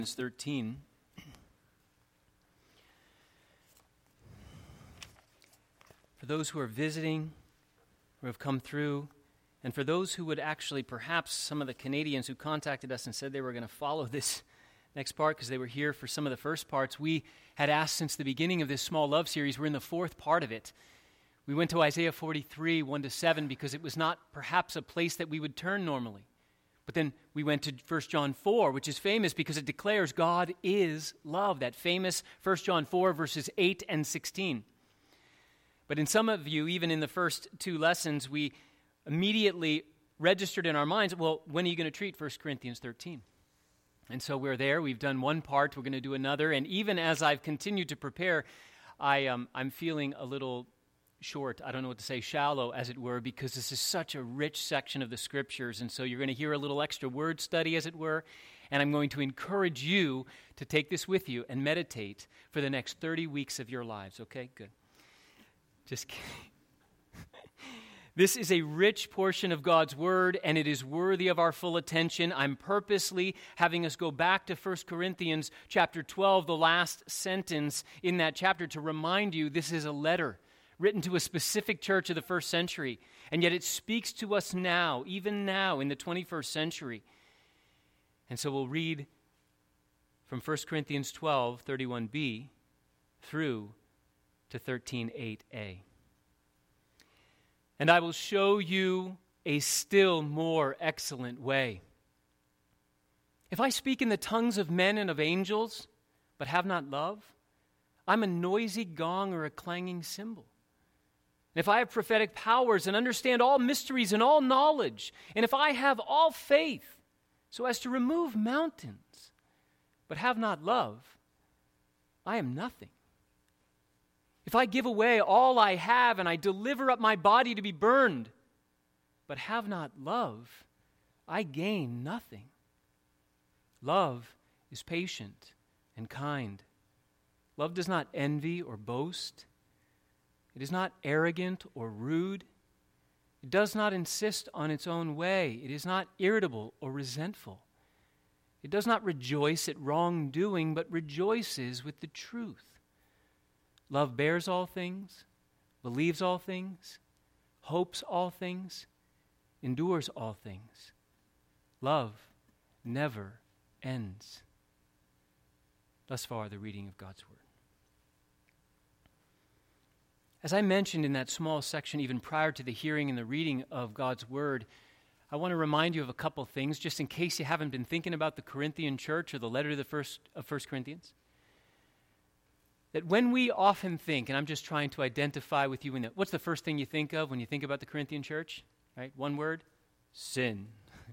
13. For those who are visiting, who have come through, and for those who would actually, perhaps some of the Canadians who contacted us and said they were going to follow this next part because they were here for some of the first parts, we had asked since the beginning of this small love series. We're in the fourth part of it. We went to Isaiah 43, 1-7, because it was not perhaps a place that we would turn normally. But then we went to 1 John 4, which is famous because it declares God is love, that famous 1 John 4, verses 8 and 16. But in some of you, even in the first two lessons, we immediately registered in our minds, well, when are you going to treat 1 Corinthians 13? And so we're there. We've done one part. We're going to do another. And even as I've continued to prepare, I'm feeling a little short, I don't know what to say, shallow, as it were, because this is such a rich section of the Scriptures. And so you're going to hear a little extra word study, as it were. And I'm going to encourage you to take this with you and meditate for the next 30 weeks of your lives. Okay, good. Just kidding. This is a rich portion of God's Word, and it is worthy of our full attention. I'm purposely having us go back to 1 Corinthians chapter 12, the last sentence in that chapter, to remind you this is a letter written to a specific church of the first century, and yet it speaks to us now, even now in the 21st century. And so we'll read from 1 Corinthians 12, 31b, through to 13:8a. And I will show you a still more excellent way. If I speak in the tongues of men and of angels, but have not love, I'm a noisy gong or a clanging cymbal. And if I have prophetic powers and understand all mysteries and all knowledge, and if I have all faith so as to remove mountains, but have not love, I am nothing. If I give away all I have and I deliver up my body to be burned, but have not love, I gain nothing. Love is patient and kind. Love does not envy or boast. It is not arrogant or rude. It does not insist on its own way. It is not irritable or resentful. It does not rejoice at wrongdoing, but rejoices with the truth. Love bears all things, believes all things, hopes all things, endures all things. Love never ends. Thus far, the reading of God's Word. As I mentioned in that small section, even prior to the hearing and the reading of God's Word, I want to remind you of a couple things, just in case you haven't been thinking about the Corinthian church or the letter to of 1 Corinthians. That when we often think, and I'm just trying to identify with you, what's the first thing you think of when you think about the Corinthian church? Right? One word: sin.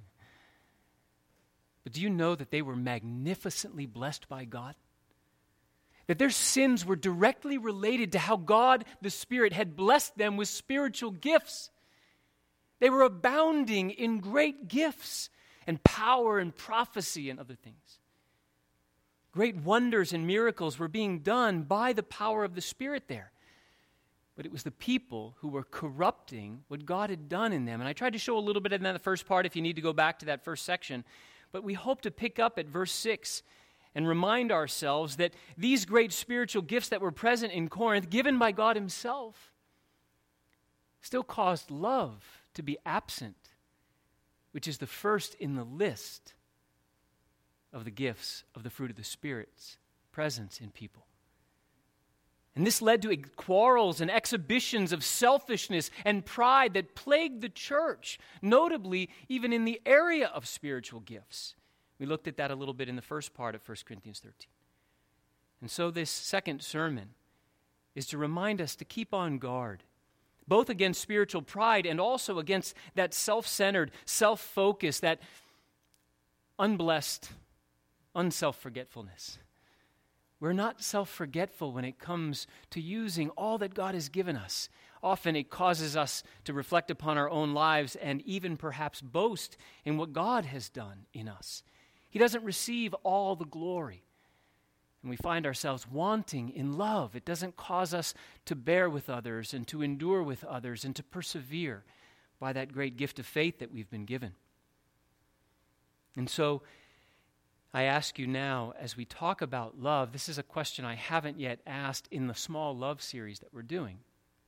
But do you know that they were magnificently blessed by God? That their sins were directly related to how God, the Spirit, had blessed them with spiritual gifts. They were abounding in great gifts and power and prophecy and other things. Great wonders and miracles were being done by the power of the Spirit there. But it was the people who were corrupting what God had done in them. And I tried to show a little bit in that first part if you need to go back to that first section. But we hope to pick up at verse 6 and remind ourselves that these great spiritual gifts that were present in Corinth, given by God Himself, still caused love to be absent, which is the first in the list of the gifts of the fruit of the Spirit's presence in people. And this led to quarrels and exhibitions of selfishness and pride that plagued the church, notably even in the area of spiritual gifts. We looked at that a little bit in the first part of 1 Corinthians 13. And so this second sermon is to remind us to keep on guard, both against spiritual pride and also against that self-centered, self-focused, that unblessed unself-forgetfulness. We're not self-forgetful when it comes to using all that God has given us. Often it causes us to reflect upon our own lives and even perhaps boast in what God has done in us. He doesn't receive all the glory. And we find ourselves wanting in love. It doesn't cause us to bear with others and to endure with others and to persevere by that great gift of faith that we've been given. And so I ask you now, as we talk about love, this is a question I haven't yet asked in the small love series that we're doing.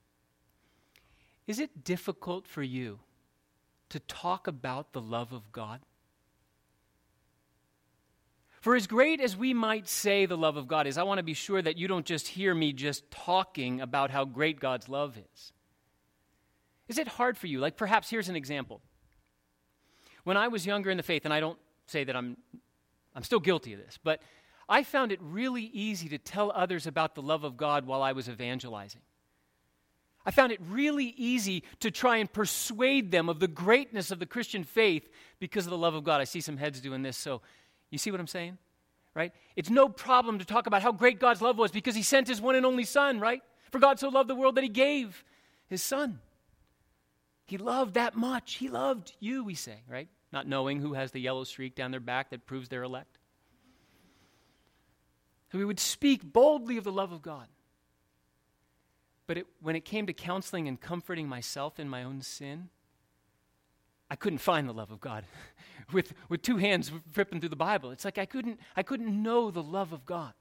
Is it difficult for you to talk about the love of God? For as great as we might say the love of God is, I want to be sure that you don't just hear me just talking about how great God's love is. Is it hard for you? Like perhaps, here's an example. When I was younger in the faith, and I don't say that I'm still guilty of this, but I found it really easy to tell others about the love of God while I was evangelizing. I found it really easy to try and persuade them of the greatness of the Christian faith because of the love of God. I see some heads doing this, so you see what I'm saying? Right? It's no problem to talk about how great God's love was because he sent his one and only Son, right? For God so loved the world that he gave his Son. He loved that much. He loved you, we say, right? Not knowing who has the yellow streak down their back that proves they're elect. So we would speak boldly of the love of God. But when it came to counseling and comforting myself in my own sin, I couldn't find the love of God with two hands flipping through the Bible. It's like I couldn't know the love of God.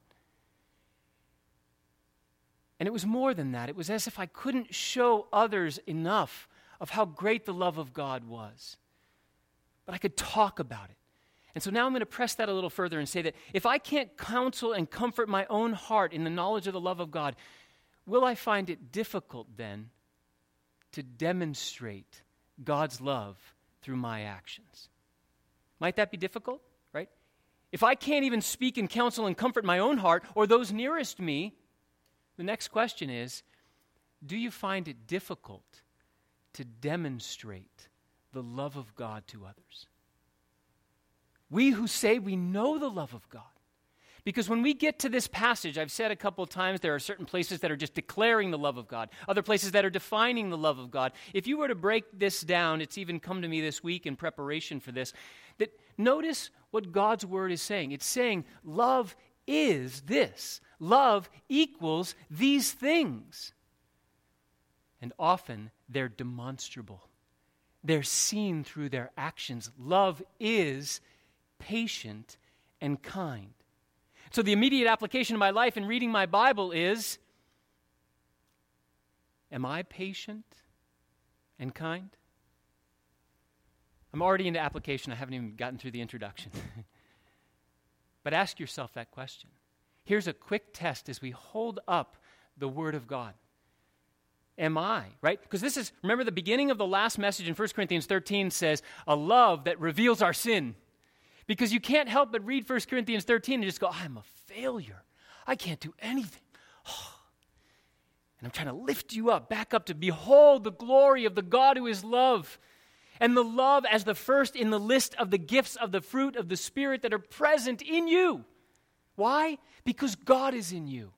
And it was more than that. It was as if I couldn't show others enough of how great the love of God was. But I could talk about it. And so now I'm going to press that a little further and say that if I can't counsel and comfort my own heart in the knowledge of the love of God, will I find it difficult then to demonstrate God's love through my actions? Might that be difficult, right? If I can't even speak and counsel and comfort my own heart or those nearest me, the next question is, do you find it difficult to demonstrate the love of God to others? We who say we know the love of God. Because when we get to this passage, I've said a couple of times, there are certain places that are just declaring the love of God, other places that are defining the love of God. If you were to break this down, it's even come to me this week in preparation for this, that notice what God's word is saying. It's saying love is this. Love equals these things. And often they're demonstrable. They're seen through their actions. Love is patient and kind. So the immediate application of my life in reading my Bible is, am I patient and kind? I'm already into application. I haven't even gotten through the introduction. But ask yourself that question. Here's a quick test as we hold up the Word of God. Am I, right? Because this is, remember the beginning of the last message in 1 Corinthians 13 says, a love that reveals our sin. Because you can't help but read 1 Corinthians 13 and just go, I'm a failure. I can't do anything. And I'm trying to lift you up, back up to behold the glory of the God who is love. And the love as the first in the list of the gifts of the fruit of the Spirit that are present in you. Why? Because God is in you.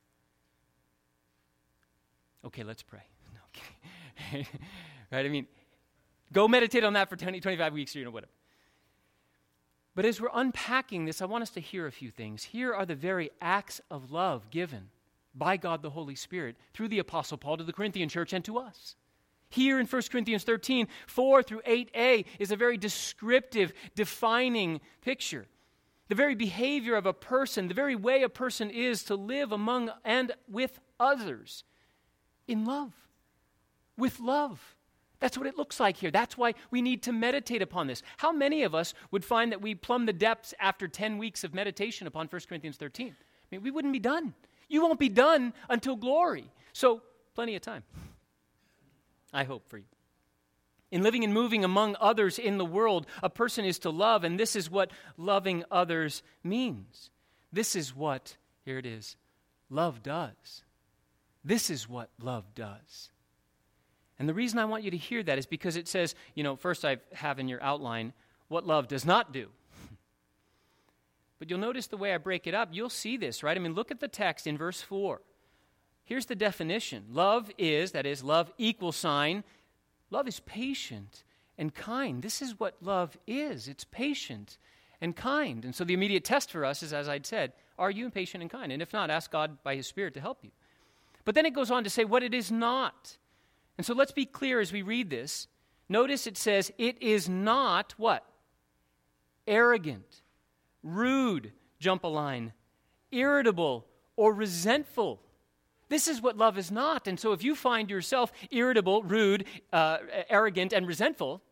Okay, let's pray. Okay. Right? I mean, go meditate on that for 25 weeks or whatever. But as we're unpacking this, I want us to hear a few things. Here are the very acts of love given by God the Holy Spirit through the Apostle Paul to the Corinthian church and to us. Here in 1 Corinthians 13, 4 through 8a is a very descriptive, defining picture. The very behavior of a person, the very way a person is to live among and with others in love, with love. That's what it looks like here. That's why we need to meditate upon this. How many of us would find that we plumb the depths after 10 weeks of meditation upon 1 Corinthians 13? I mean, we wouldn't be done. You won't be done until glory. So, plenty of time. I hope for you. In living and moving among others in the world, a person is to love, and this is what loving others means. This is what, here it is, love does. This is what love does. And the reason I want you to hear that is because it says, first I have in your outline what love does not do. But you'll notice the way I break it up, you'll see this, right? I mean, look at the text in verse 4. Here's the definition. Love is, that is, love equal sign, love is patient and kind. This is what love is. It's patient and kind. And so the immediate test for us is, as I'd said, are you patient and kind? And if not, ask God by His Spirit to help you. But then it goes on to say what it is not. And so let's be clear as we read this. Notice it says, it is not what? Arrogant, rude, jump a line, irritable, or resentful. This is what love is not. And so if you find yourself irritable, rude, arrogant, and resentful,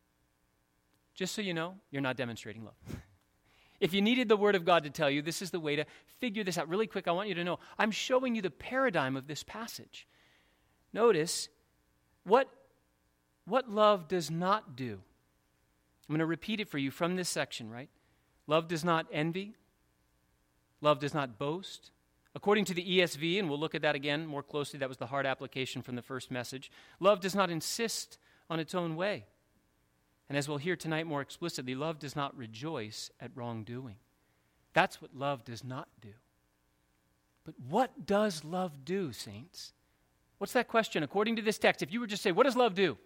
just so you know, you're not demonstrating love. If you needed the Word of God to tell you, this is the way to figure this out. Really quick, I want you to know, I'm showing you the paradigm of this passage. Notice what love does not do. I'm going to repeat it for you from this section, right? Love does not envy. Love does not boast. According to the ESV, and we'll look at that again more closely, that was the hard application from the first message, love does not insist on its own way. And as we'll hear tonight more explicitly, love does not rejoice at wrongdoing. That's what love does not do. But what does love do, saints? What's that question? According to this text, if you were just to say, what does love do?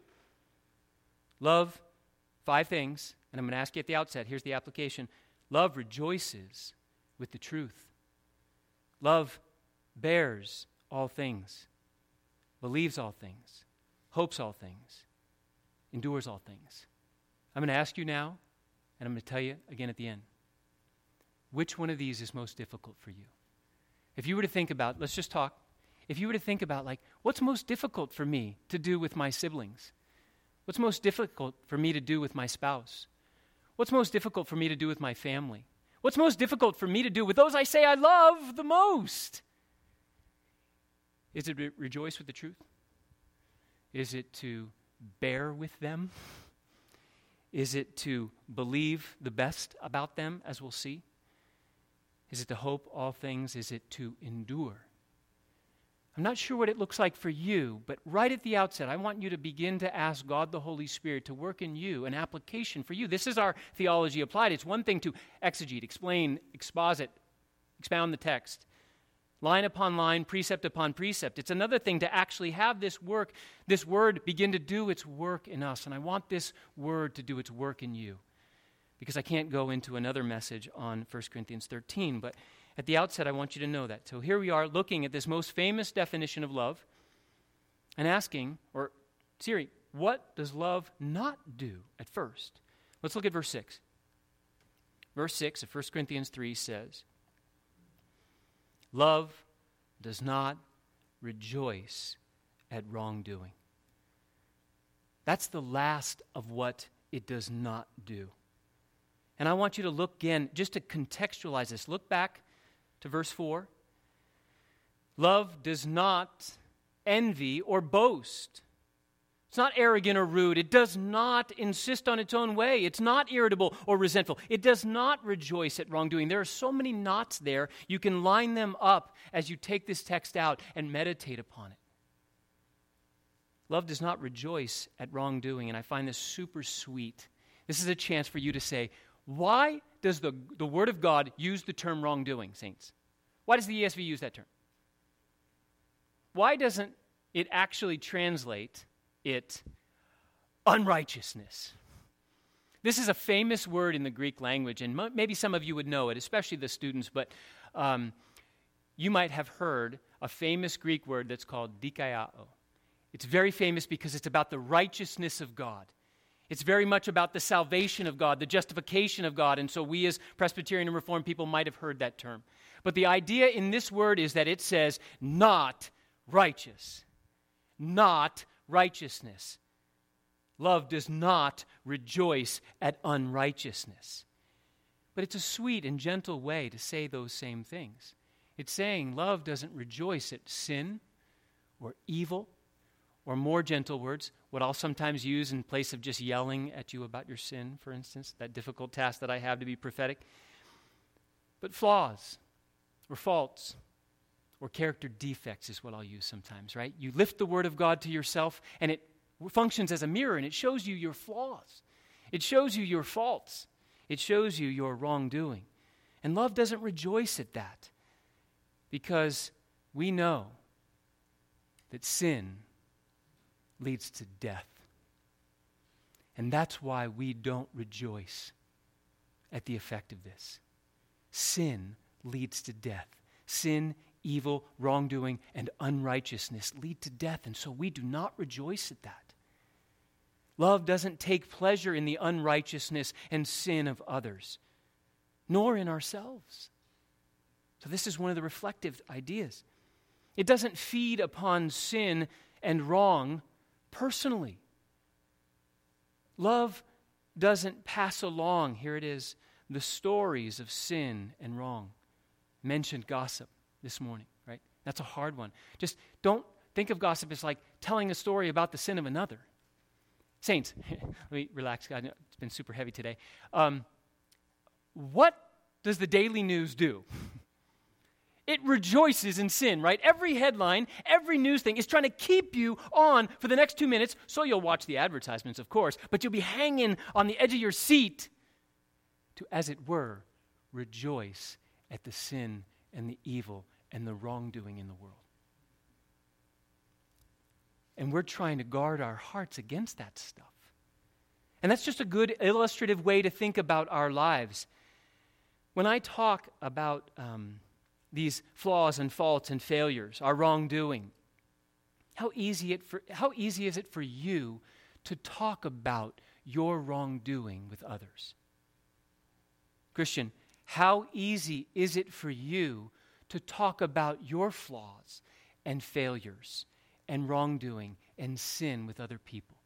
Love, 5 things, and I'm going to ask you at the outset, here's the application. Love rejoices with the truth. Love bears all things, believes all things, hopes all things, endures all things. I'm going to ask you now, and I'm going to tell you again at the end. Which one of these is most difficult for you? If you were to think about, let's just talk. If you were to think about, like, what's most difficult for me to do with my siblings? What's most difficult for me to do with my spouse? What's most difficult for me to do with my family? What's most difficult for me to do with those I say I love the most? Is it rejoice with the truth? Is it to bear with them? Is it to believe the best about them, as we'll see? Is it to hope all things? Is it to endure? I'm not sure what it looks like for you, but right at the outset, I want you to begin to ask God the Holy Spirit to work in you an application for you. This is our theology applied. It's one thing to exegete, explain, exposit, expound the text, line upon line, precept upon precept. It's another thing to actually have this word begin to do its work in us. And I want this word to do its work in you, because I can't go into another message on 1 Corinthians 13, but at the outset, I want you to know that. So here we are looking at this most famous definition of love and asking, or Siri, what does love not do at first? Let's look at verse 6. Verse 6 of 1 Corinthians 3 says, love does not rejoice at wrongdoing. That's the last of what it does not do. And I want you to look again, just to contextualize this. Look back to verse 4. Love does not envy or boast. It's not arrogant or rude. It does not insist on its own way. It's not irritable or resentful. It does not rejoice at wrongdoing. There are so many knots there. You can line them up as you take this text out and meditate upon it. Love does not rejoice at wrongdoing, and I find this super sweet. This is a chance for you to say, why does the Word of God use the term wrongdoing, saints? Why does the ESV use that term? Why doesn't it actually translate it unrighteousness? This is a famous word in the Greek language, and maybe some of you would know it, especially the students, but you might have heard a famous Greek word that's called dikaiao. It's very famous because it's about the righteousness of God. It's very much about the salvation of God, the justification of God, and so we as Presbyterian and Reformed people might have heard that term. But the idea in this word is that it says, not righteous, not righteousness. Love does not rejoice at unrighteousness. But it's a sweet and gentle way to say those same things. It's saying love doesn't rejoice at sin or evil, or more gentle words, what I'll sometimes use in place of just yelling at you about your sin, for instance, that difficult task that I have to be prophetic. But flaws, or faults, or character defects is what I'll use sometimes, right? You lift the Word of God to yourself, and it functions as a mirror, and it shows you your flaws. It shows you your faults. It shows you your wrongdoing. And love doesn't rejoice at that, because we know that sin leads to death. And that's why we don't rejoice at the effect of this. Sin leads to death. Sin, evil, wrongdoing, and unrighteousness lead to death, and so we do not rejoice at that. Love doesn't take pleasure in the unrighteousness and sin of others. nor in ourselves. So this is one of the reflective ideas. It doesn't feed upon sin and wrong personally. Love doesn't pass along, here it is, the stories of sin and wrong. Mentioned gossip this morning, right? That's a hard one. Just don't think of gossip as like telling a story about the sin of another. Saints, let me relax. God, it's been super heavy today. What does the Daily News do? It rejoices in sin, right? Every headline, every news thing is trying to keep you on for the next 2 minutes, so you'll watch the advertisements, of course, but you'll be hanging on the edge of your seat to, as it were, rejoice at the sin and the evil and the wrongdoing in the world. And we're trying to guard our hearts against that stuff. And that's just a good illustrative way to think about our lives. When I talk about these flaws and faults and failures, our wrongdoing, how easy is it for you to talk about your wrongdoing with others? Christian, how easy is it for you to talk about your flaws and failures and wrongdoing and sin with other people?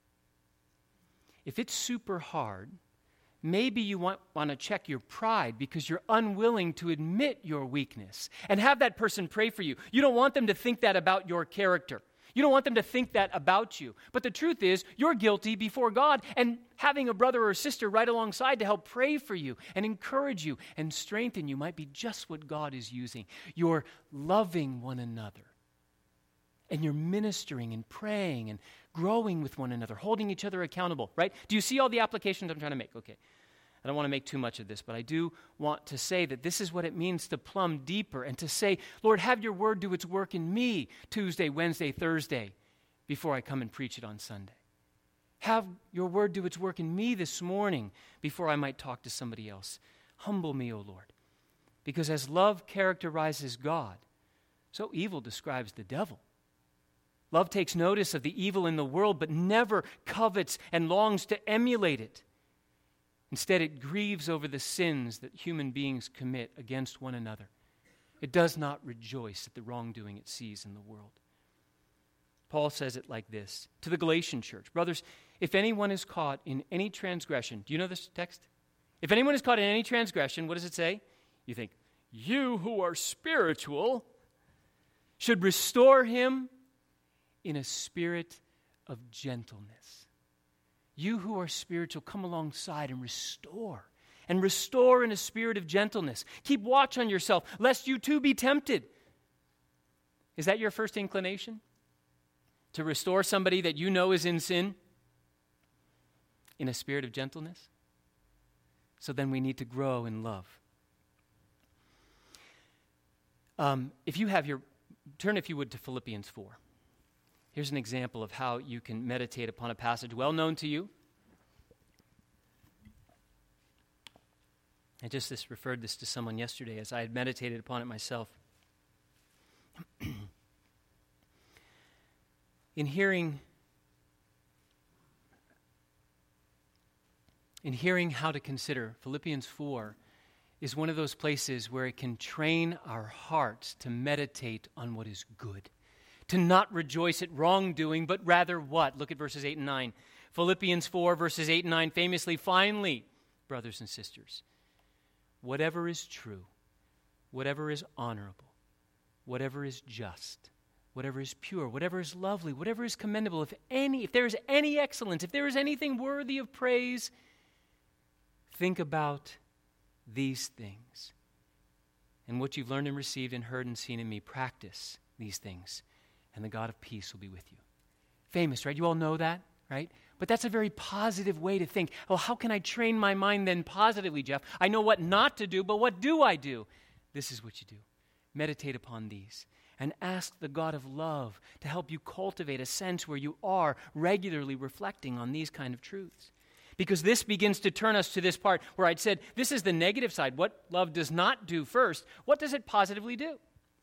If it's super hard, maybe you want to check your pride because you're unwilling to admit your weakness and have that person pray for you. You don't want them to think that about your character. You don't want them to think that about you. But the truth is, you're guilty before God, and having a brother or sister right alongside to help pray for you and encourage you and strengthen you might be just what God is using. You're loving one another, and you're ministering and praying and growing with one another, holding each other accountable, right? Do you see all the applications I'm trying to make? Okay. I don't want to make too much of this, but I do want to say that this is what it means to plumb deeper and to say, Lord, have your word do its work in me Tuesday, Wednesday, Thursday, before I come and preach it on Sunday. Have your word do its work in me this morning before I might talk to somebody else. Humble me, O Lord, because as love characterizes God, so evil describes the devil. Love takes notice of the evil in the world, but never covets and longs to emulate it. Instead, it grieves over the sins that human beings commit against one another. It does not rejoice at the wrongdoing it sees in the world. Paul says it like this to the Galatian church. Brothers, if anyone is caught in any transgression, do you know this text? If anyone is caught in any transgression, what does it say? You think, you who are spiritual should restore him in a spirit of gentleness. You who are spiritual, come alongside and restore in a spirit of gentleness. Keep watch on yourself, lest you too be tempted. Is that your first inclination? To restore somebody that you know is in sin in a spirit of gentleness? So then we need to grow in love. If you have turn if you would to Philippians 4. Here's an example of how you can meditate upon a passage well known to you. I just referred this to someone yesterday as I had meditated upon it myself. In hearing how to consider, Philippians 4 is one of those places where it can train our hearts to meditate on what is good. To not rejoice at wrongdoing, but rather what? Look at verses 8 and 9. Philippians 4, verses 8 and 9, famously, finally, brothers and sisters, whatever is true, whatever is honorable, whatever is just, whatever is pure, whatever is lovely, whatever is commendable, if there is any excellence, if there is anything worthy of praise, think about these things. And what you've learned and received and heard and seen in me, practice these things, and the God of peace will be with you. Famous, right? You all know that, right? But that's a very positive way to think. Well, how can I train my mind then positively, Jeff? I know what not to do, but what do I do? This is what you do. Meditate upon these and ask the God of love to help you cultivate a sense where you are regularly reflecting on these kind of truths. Because this begins to turn us to this part where I'd said, this is the negative side. What love does not do first. What does it positively do?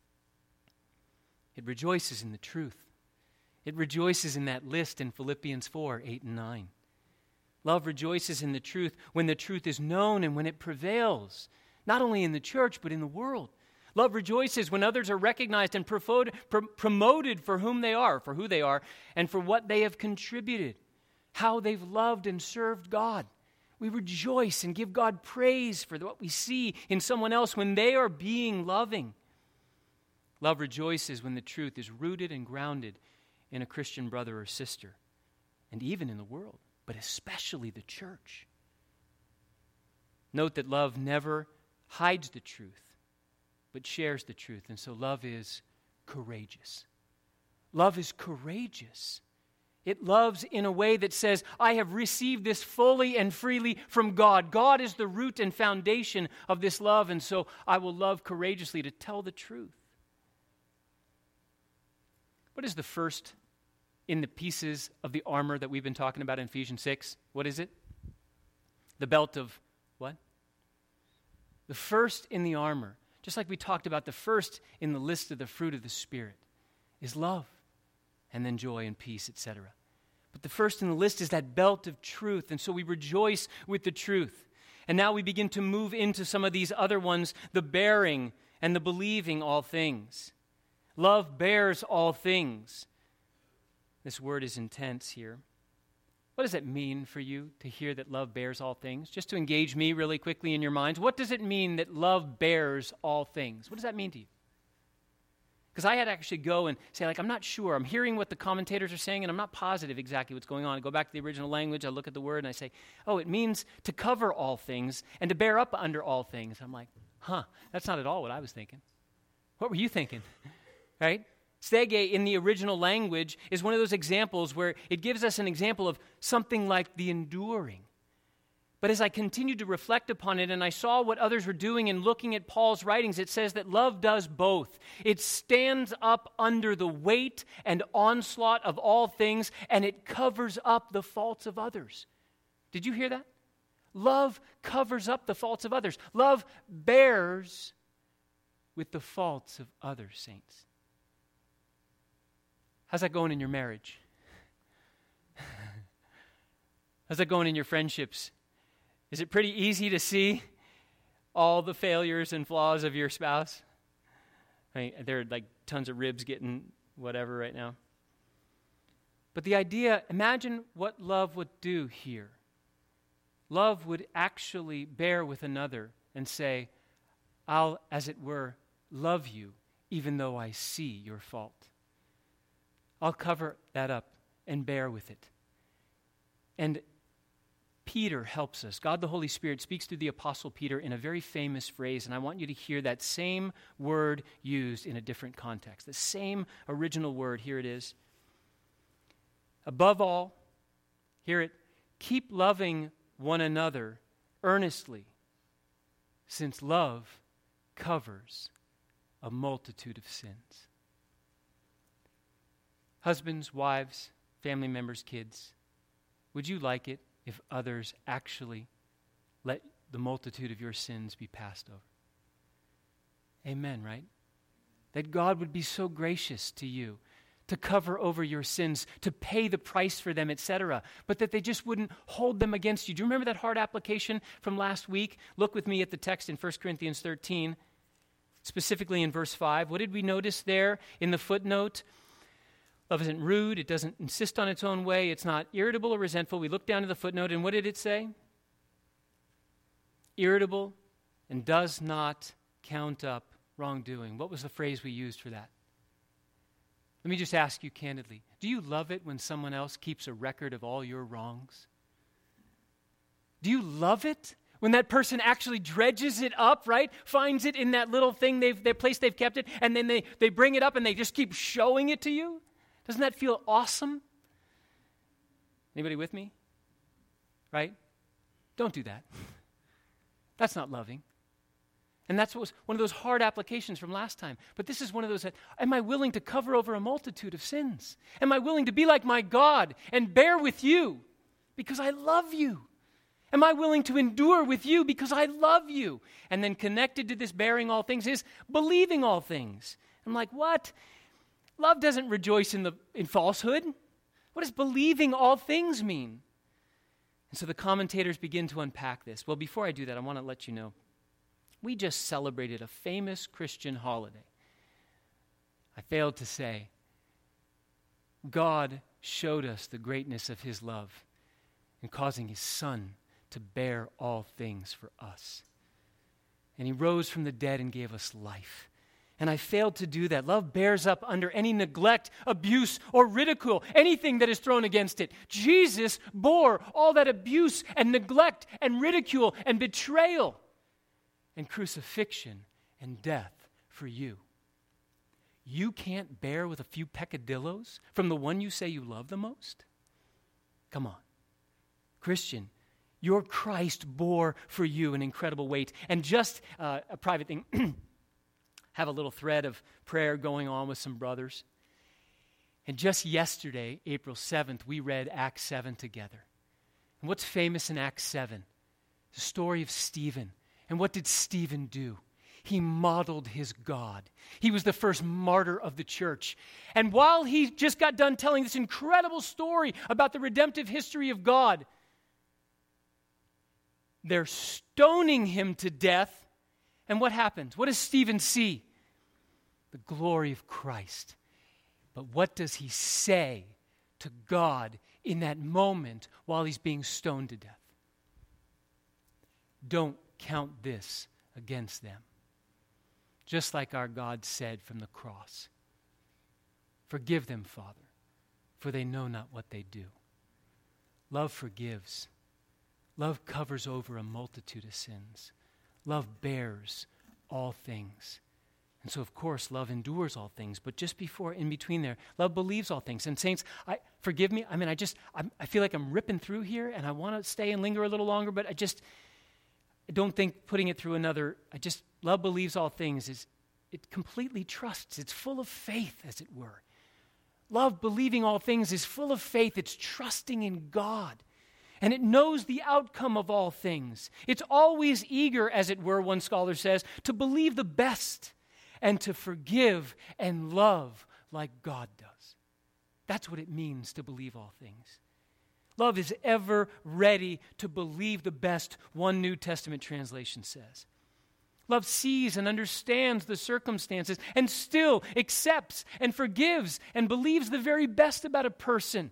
It rejoices in the truth. It rejoices in that list in Philippians 4, 8 and 9. Love rejoices in the truth when the truth is known and when it prevails, not only in the church, but in the world. Love rejoices when others are recognized and promoted for who they are, and for what they have contributed, how they've loved and served God. We rejoice and give God praise for what we see in someone else when they are being loving. Love rejoices when the truth is rooted and grounded in a Christian brother or sister, and even in the world, but especially the church. Note that love never hides the truth, but shares the truth. And so love is courageous. Love is courageous. It loves in a way that says, I have received this fully and freely from God. God is the root and foundation of this love, and so I will love courageously to tell the truth. What is the first in the pieces of the armor that we've been talking about in Ephesians 6? What is it? The belt of what? The first in the armor, just like we talked about the first in the list of the fruit of the Spirit, is love, and then joy and peace, etc. But the first in the list is that belt of truth, and so we rejoice with the truth. And now we begin to move into some of these other ones, the bearing and the believing all things. Love bears all things. This word is intense here. What does it mean for you to hear that love bears all things? Just to engage me really quickly in your minds, what does it mean that love bears all things? What does that mean to you? Because I had to actually go and say, I'm not sure. I'm hearing what the commentators are saying, and I'm not positive exactly what's going on. I go back to the original language, I look at the word, and I say, it means to cover all things and to bear up under all things. I'm like, that's not at all what I was thinking. What were you thinking? Right? Stege in the original language is one of those examples where it gives us an example of something like the enduring. But as I continued to reflect upon it and I saw what others were doing and looking at Paul's writings, it says that love does both. It stands up under the weight and onslaught of all things, and it covers up the faults of others. Did you hear that? Love covers up the faults of others. Love bears with the faults of other saints. How's that going in your marriage? How's that going in your friendships? Is it pretty easy to see all the failures and flaws of your spouse? I mean, there are like tons of ribs getting whatever right now. But the idea, imagine what love would do here. Love would actually bear with another and say, I'll, as it were, love you even though I see your fault. I'll cover that up and bear with it. And Peter helps us. God the Holy Spirit speaks through the Apostle Peter in a very famous phrase, and I want you to hear that same word used in a different context. The same original word, here it is. Above all, hear it, keep loving one another earnestly, since love covers a multitude of sins. Husbands, wives, family members, kids, would you like it if others actually let the multitude of your sins be passed over? Amen, right? That God would be so gracious to you to cover over your sins, to pay the price for them, etc., but that they just wouldn't hold them against you. Do you remember that hard application from last week? Look with me at the text in 1 Corinthians 13, specifically in verse 5. What did we notice there in the footnote? Love isn't rude. It doesn't insist on its own way. It's not irritable or resentful. We look down to the footnote, and what did it say? Irritable and does not count up wrongdoing. What was the phrase we used for that? Let me just ask you candidly. Do you love it when someone else keeps a record of all your wrongs? Do you love it when that person actually dredges it up, right? Finds it in that little thing, that place they've kept it, and then they bring it up and they just keep showing it to you? Doesn't that feel awesome? Anybody with me? Right? Don't do that. That's not loving. And that's what was one of those hard applications from last time. But this is one of those that, am I willing to cover over a multitude of sins? Am I willing to be like my God and bear with you because I love you? Am I willing to endure with you because I love you? And then connected to this bearing all things is believing all things. I'm like, what? Love doesn't rejoice in falsehood. What does believing all things mean? And so the commentators begin to unpack this. Well, before I do that, I want to let you know, we just celebrated a famous Christian holiday. I failed to say, God showed us the greatness of his love in causing his Son to bear all things for us. And he rose from the dead and gave us life. And I failed to do that. Love bears up under any neglect, abuse, or ridicule, anything that is thrown against it. Jesus bore all that abuse and neglect and ridicule and betrayal and crucifixion and death for you. You can't bear with a few peccadillos from the one you say you love the most? Come on. Christian, your Christ bore for you an incredible weight. And just a private thing, have a little thread of prayer going on with some brothers. And just yesterday, April 7th, we read Acts 7 together. And what's famous in Acts 7? The story of Stephen. And what did Stephen do? He modeled his God. He was the first martyr of the church. And while he just got done telling this incredible story about the redemptive history of God, they're stoning him to death. And what happens? What does Stephen see? The glory of Christ. But what does he say to God in that moment while he's being stoned to death? Don't count this against them. Just like our God said from the cross. Forgive them, Father, for they know not what they do. Love forgives. Love covers over a multitude of sins. Love bears all things. And so, of course, love endures all things. But just before, in between there, love believes all things. And saints, forgive me. I feel like I'm ripping through here, and I want to stay and linger a little longer, but I don't think putting it through another, love believes all things it completely trusts. It's full of faith, as it were. Love believing all things is full of faith. It's trusting in God. And it knows the outcome of all things. It's always eager, as it were, one scholar says, to believe the best and to forgive and love like God does. That's what it means to believe all things. Love is ever ready to believe the best, one New Testament translation says. Love sees and understands the circumstances and still accepts and forgives and believes the very best about a person.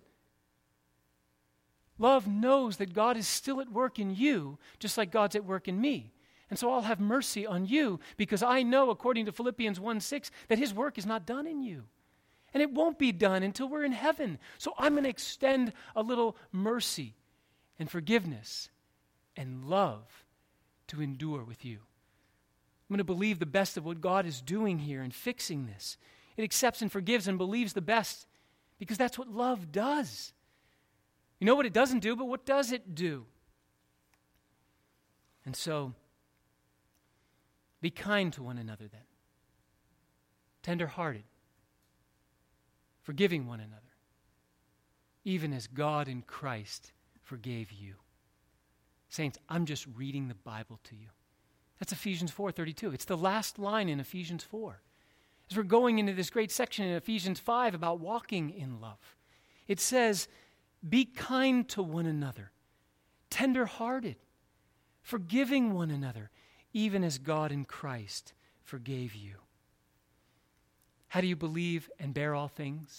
Love knows that God is still at work in you, just like God's at work in me. And so I'll have mercy on you because I know, according to Philippians 1:6, that his work is not done in you. And it won't be done until we're in heaven. So I'm going to extend a little mercy and forgiveness and love to endure with you. I'm going to believe the best of what God is doing here and fixing this. It accepts and forgives and believes the best because that's what love does. You know what it doesn't do, but what does it do? And so, be kind to one another then. Tender-hearted. Forgiving one another. Even as God in Christ forgave you. Saints, I'm just reading the Bible to you. That's Ephesians 4:32. It's the last line in Ephesians 4. As we're going into this great section in Ephesians 5 about walking in love, it says, be kind to one another, tender-hearted, forgiving one another, even as God in Christ forgave you. How do you believe and bear all things?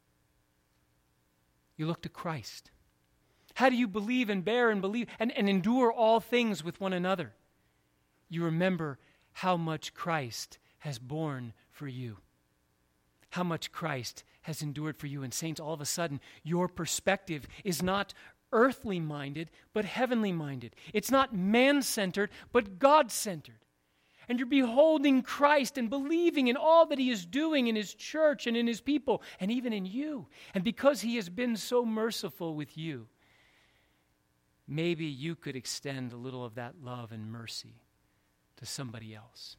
You look to Christ. How do you believe and bear and believe and endure all things with one another? You remember how much Christ has borne for you. How much Christ has endured for you. And saints, all of a sudden, your perspective is not earthly minded, but heavenly minded. It's not man-centered, but God-centered. And you're beholding Christ and believing in all that he is doing in his church and in his people and even in you. And because he has been so merciful with you, maybe you could extend a little of that love and mercy to somebody else.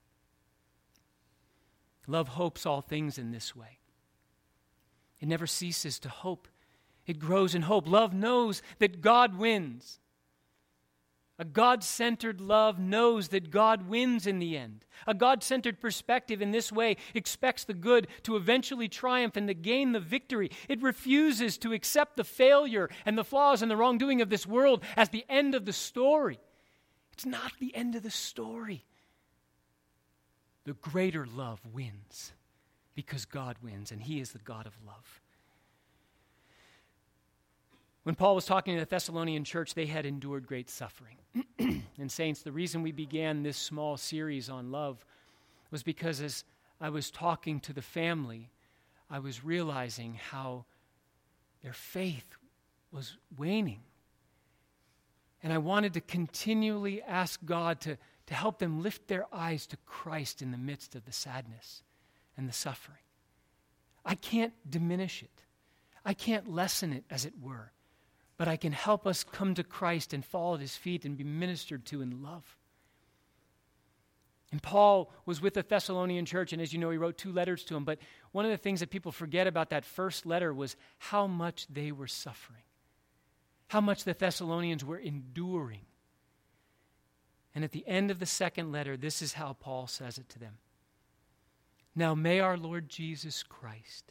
Love hopes all things in this way. It never ceases to hope. It grows in hope. Love knows that God wins. A God-centered love knows that God wins in the end. A God-centered perspective in this way expects the good to eventually triumph and to gain the victory. It refuses to accept the failure and the flaws and the wrongdoing of this world as the end of the story. It's not the end of the story. The greater love wins because God wins, and He is the God of love. When Paul was talking to the Thessalonian church, they had endured great suffering. And saints, the reason we began this small series on love was because as I was talking to the family, I was realizing how their faith was waning. And I wanted to continually ask God to help them lift their eyes to Christ in the midst of the sadness and the suffering. I can't diminish it. I can't lessen it, as it were. But I can help us come to Christ and fall at His feet and be ministered to in love. And Paul was with the Thessalonian church, and as you know, he wrote 2 letters to them. But one of the things that people forget about that first letter was how much they were suffering, how much the Thessalonians were enduring. And at the end of the second letter, this is how Paul says it to them. Now may our Lord Jesus Christ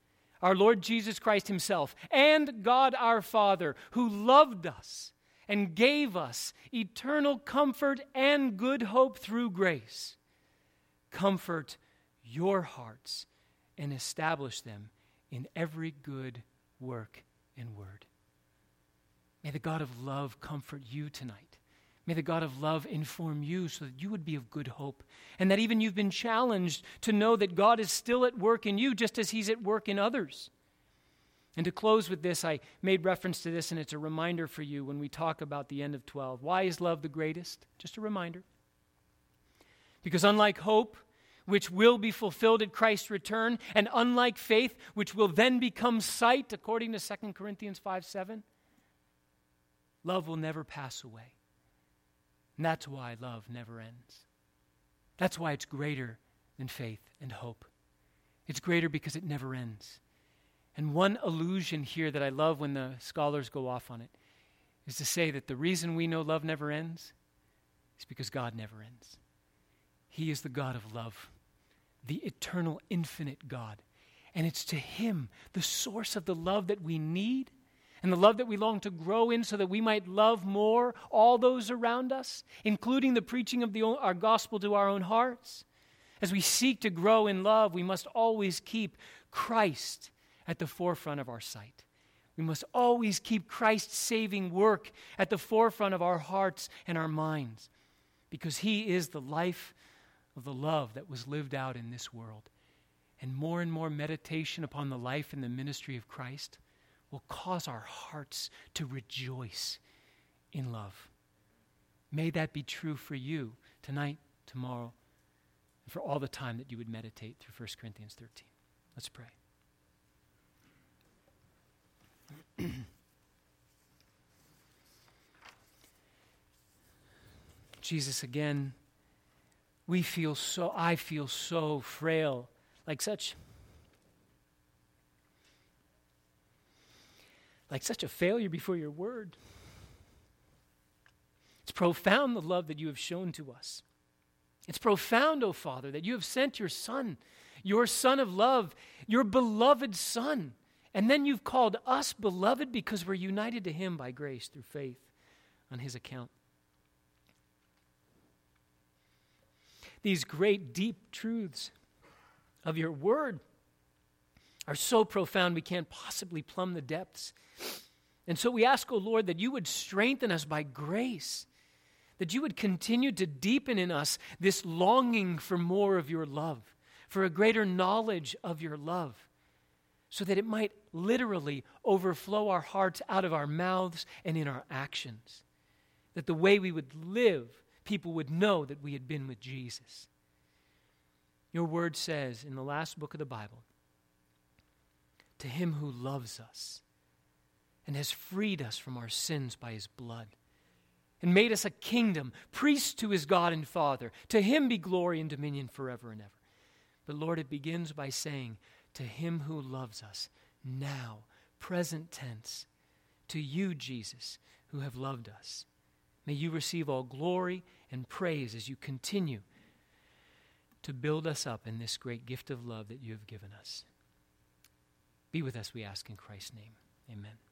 Himself, and God our Father, who loved us and gave us eternal comfort and good hope through grace, comfort your hearts and establish them in every good work and word. May the God of love comfort you tonight. May the God of love inform you so that you would be of good hope, and that even you've been challenged to know that God is still at work in you just as He's at work in others. And to close with this, I made reference to this, and it's a reminder for you when we talk about the end of 12. Why is love the greatest? Just a reminder. Because unlike hope, which will be fulfilled at Christ's return, and unlike faith, which will then become sight, according to 2 Corinthians 5:7, love will never pass away. And that's why love never ends. That's why it's greater than faith and hope. It's greater because it never ends. And one allusion here that I love when the scholars go off on it is to say that the reason we know love never ends is because God never ends. He is the God of love, the eternal, infinite God. And it's to Him, the source of the love that we need and the love that we long to grow in so that we might love more all those around us, including the preaching of our gospel to our own hearts. As we seek to grow in love, we must always keep Christ at the forefront of our sight. We must always keep Christ's saving work at the forefront of our hearts and our minds, because He is the life of the love that was lived out in this world. And more meditation upon the life and the ministry of Christ will cause our hearts to rejoice in love. May that be true for you tonight, tomorrow, and for all the time that you would meditate through 1 Corinthians 13. Let's pray. Jesus, again, I feel so frail, like such a failure before your word. It's profound, the love that you have shown to us. It's profound, O Father, that you have sent your Son of love, your beloved Son. And then you've called us beloved because we're united to Him by grace through faith on His account. These great, deep truths of your word are so profound we can't possibly plumb the depths. And so we ask, O Lord, that you would strengthen us by grace, that you would continue to deepen in us this longing for more of your love, for a greater knowledge of your love, so that it might literally overflow our hearts out of our mouths and in our actions, that the way we would live, people would know that we had been with Jesus. Your word says in the last book of the Bible, to Him who loves us and has freed us from our sins by His blood and made us a kingdom, priests to His God and Father, to Him be glory and dominion forever and ever. But Lord, it begins by saying, to Him who loves us now, present tense, to you, Jesus, who have loved us May you receive all glory and praise as you continue to build us up in this great gift of love that you have given us. Be with us, we ask in Christ's name. Amen.